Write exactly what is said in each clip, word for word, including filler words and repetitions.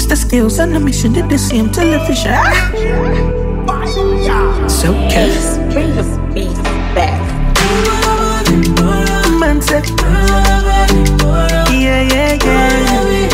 the skills and the mission did the same television. So case. Bring the beat back. Man said, yeah, yeah, yeah.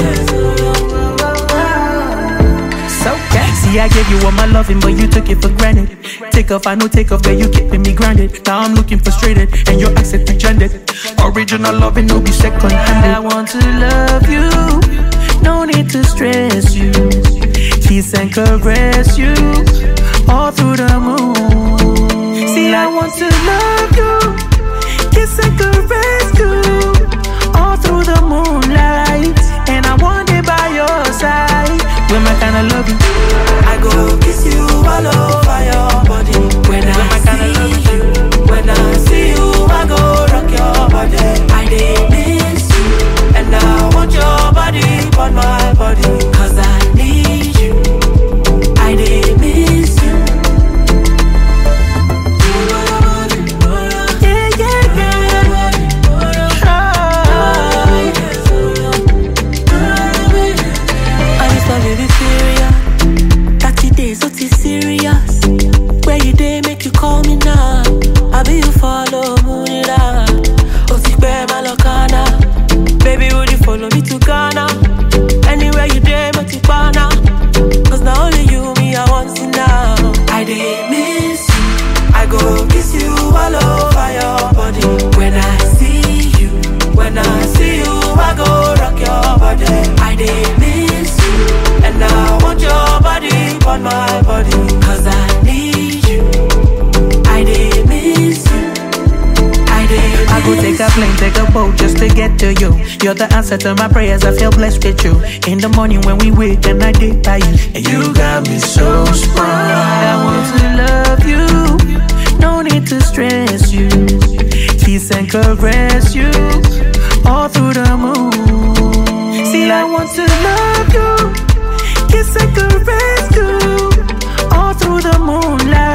So case. See, I gave you all my loving, but you took it for granted. Take off, I know take off, girl, you keeping me grounded. Now I'm looking frustrated, and your accent rejected. Original loving, no be second handed. I want to love you, no need to stress you. Kiss and caress you, all through the moon. See, I want to love you, kiss and caress you, all through the moonlight. And I want it by your side. When my kind of love you, I go kiss you all over your body. When I see you, when I see you, I go rock your body. I did miss you, and I want your body on my body. Cause I need you, I did miss you. Yeah, yeah, yeah. I used to live in Syria. thirty days, what is serious? Where you day make you call me now? I be you follow me now. Oti pe malokana. Baby, would you follow me to Ghana? Anywhere you day, but you now. Cause now only you, me, I want to now. I did miss you, I go kiss you all over your body. When I see you, when I see you, I go rock your body. I did miss you, and I want your body on my body. Cause I need you, I did miss you, I did. I go take a plane, take a boat just to get to you. You're the answer to my prayers, I feel blessed with you. In the morning when we wake and I did by you. And you got me so sprung. I want to love you, no need to stress you. Kiss and caress you, all through the moon. See, I want to love you, kiss and caress you, all through the moonlight.